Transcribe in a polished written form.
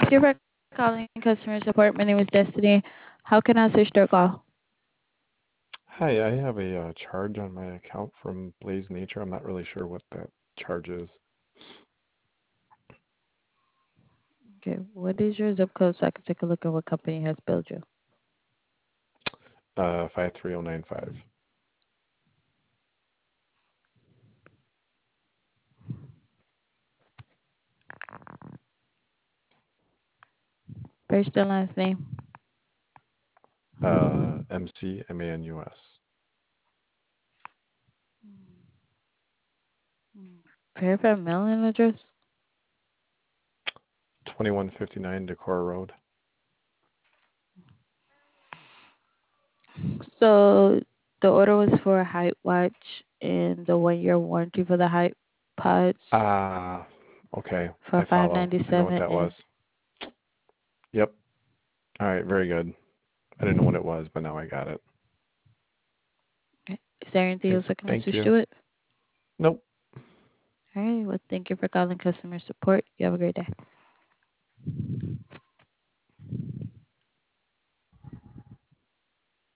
Thank you for calling customer support. My name is Destiny. How can I assist your call? Hi, I have a charge on my account from Blaze Nature. I'm not really sure what that charge is. Okay, what is your zip code so I can take a look at what company has billed you? 53095. First and last name. MCMANUS. Verify mailing address. 2159 Decorah Road. So the order was for a height watch and the 1 year warranty for the height pods Ah, okay. for I five follow. ninety I know what seven that and was. Yep. All right, very good. I didn't know what it was, but now I got it. is there anything Okay, else I can thank assist you. you with? Nope. All right, well thank you for calling customer support. You have a great day.